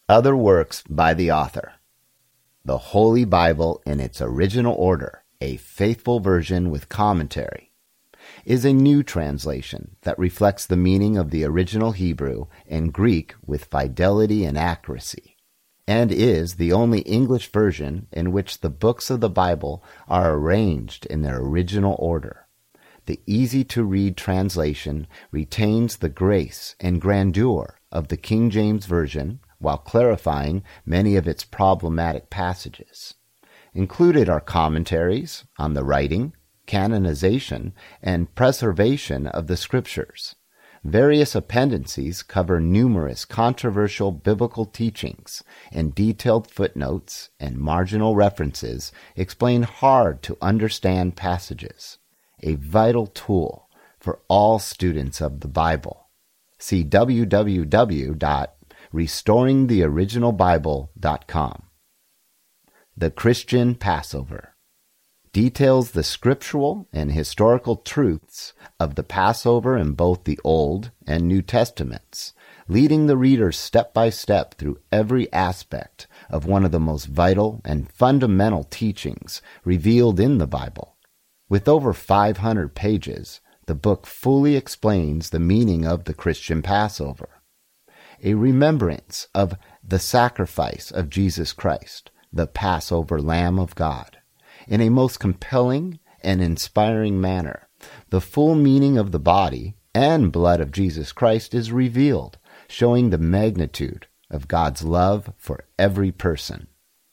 Other works by the author. The Holy Bible in its original order, a faithful version with commentary, is a new translation that reflects the meaning of the original Hebrew and Greek with fidelity and accuracy, and is the only English version in which the books of the Bible are arranged in their original order. The easy-to-read translation retains the grace and grandeur of the King James Version while clarifying many of its problematic passages. Included are commentaries on the writing, canonization, and preservation of the Scriptures. Various appendices cover numerous controversial biblical teachings, and detailed footnotes and marginal references explain hard-to-understand passages, a vital tool for all students of the Bible. See www.restoringtheoriginalbible.com. The Christian Passover details the scriptural and historical truths of the Passover in both the Old and New Testaments, leading the reader step by step through every aspect of one of the most vital and fundamental teachings revealed in the Bible. With over 500 pages, the book fully explains the meaning of the Christian Passover, a remembrance of the sacrifice of Jesus Christ, the Passover Lamb of God. In a most compelling and inspiring manner, the full meaning of the body and blood of Jesus Christ is revealed, showing the magnitude of God's love for every person.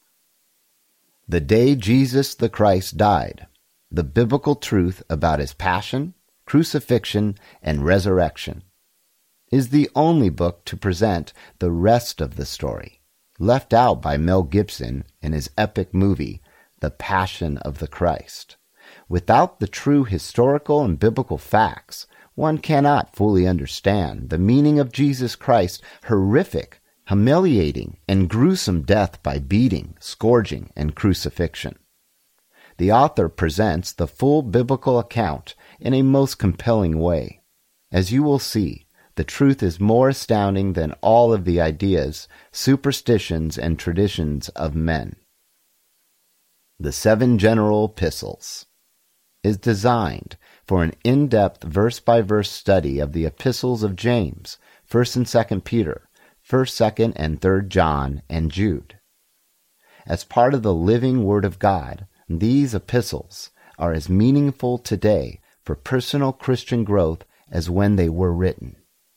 The day Jesus the Christ died, the biblical truth about his passion, crucifixion, and resurrection, is the only book to present the rest of the story, left out by Mel Gibson in his epic movie, The Passion of the Christ. Without the true historical and biblical facts, one cannot fully understand the meaning of Jesus Christ's horrific, humiliating, and gruesome death by beating, scourging, and crucifixion. The author presents the full biblical account in a most compelling way. As you will see, the truth is more astounding than all of the ideas, superstitions, and traditions of men. The Seven General Epistles is designed for an in-depth verse-by-verse study of the epistles of James, 1st and 2nd Peter, 1st, 2nd, and 3rd John, and Jude. As part of the living Word of God, these epistles are as meaningful today for personal Christian growth as when they were written.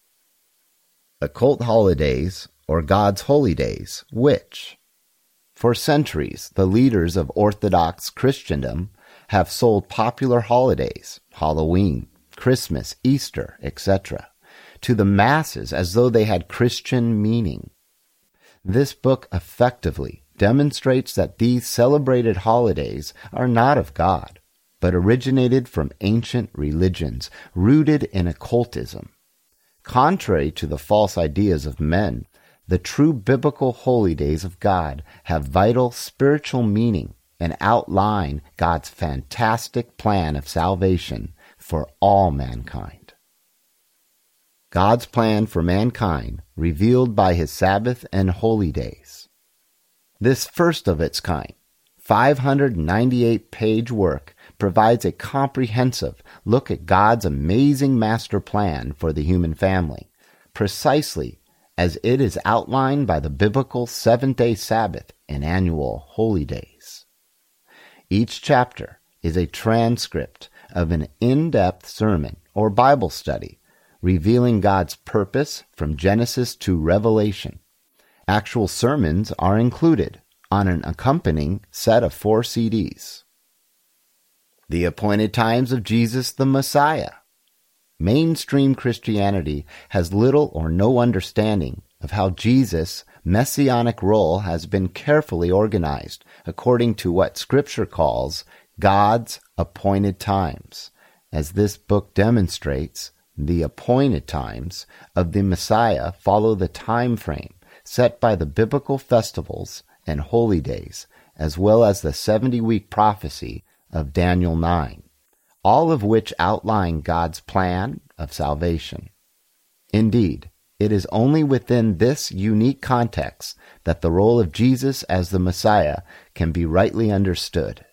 Occult holidays, or God's holy days, which, for centuries, the leaders of Orthodox Christendom have sold popular holidays, Halloween, Christmas, Easter, etc., to the masses as though they had Christian meaning. This book effectively demonstrates that these celebrated holidays are not of God, but originated from ancient religions rooted in occultism. Contrary to the false ideas of men, the true biblical holy days of God have vital spiritual meaning and outline God's fantastic plan of salvation for all mankind. God's plan for mankind revealed by his Sabbath and holy days. This first of its kind, 598-page work provides a comprehensive look at God's amazing master plan for the human family, precisely as it is outlined by the biblical seventh-day Sabbath and annual holy days. Each chapter is a transcript of an in-depth sermon or Bible study revealing God's purpose from Genesis to Revelation. Actual sermons are included on an accompanying set of 4 CDs. The Appointed Times of Jesus the Messiah. Mainstream Christianity has little or no understanding of how Jesus' messianic role has been carefully organized according to what Scripture calls God's appointed times. As this book demonstrates, the appointed times of the Messiah follow the time frame set by the biblical festivals and holy days, as well as the 70-week prophecy of Daniel 9, all of which outline God's plan of salvation. Indeed, It is only within this unique context that the role of Jesus as the Messiah can be rightly understood.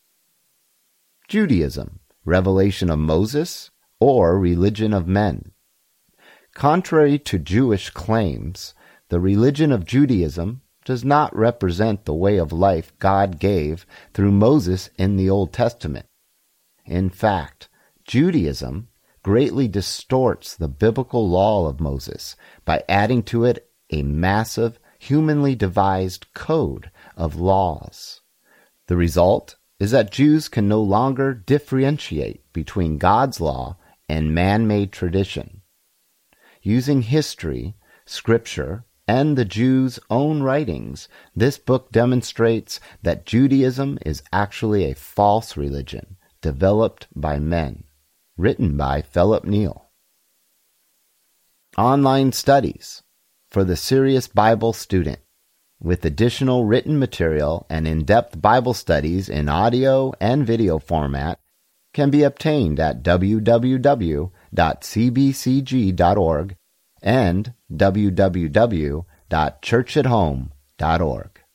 Judaism, revelation of Moses, or religion of men. Contrary to Jewish claims, the religion of Judaism does not represent the way of life God gave through Moses in the Old Testament. In fact, Judaism greatly distorts the biblical law of Moses by adding to it a massive, humanly devised code of laws. The result is that Jews can no longer differentiate between God's law and man-made tradition. Using history, scripture, and the Jews' own writings, this book demonstrates that Judaism is actually a false religion developed by men. Written by Philip Neal. Online studies for the serious Bible student, with additional written material and in-depth Bible studies in audio and video format, can be obtained at www.cbcg.org and www.churchathome.org.